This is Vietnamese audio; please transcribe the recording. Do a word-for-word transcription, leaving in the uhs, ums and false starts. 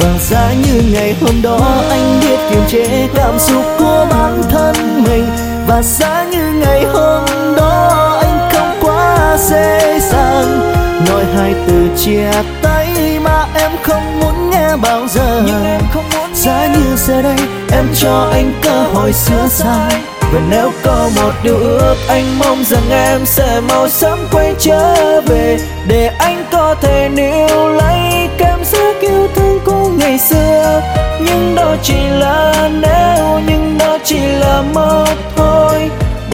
Và giá như ngày hôm đó anh biết kiềm chế cảm xúc của bản thân mình. Và giá như ngày hôm đó anh không quá dễ dàng nói hai từ chia tay mà em không muốn nghe bao giờ. Nhưng em không muốn nghe. Giá như giờ đây em cho anh cơ hội sửa sai. Và nếu có một điều ước anh mong rằng em sẽ mau sớm quay trở về, để anh có thể níu lấy cảm giác yêu thương của ngày xưa. Nhưng đó chỉ là nếu, nhưng đó chỉ là mơ thôi.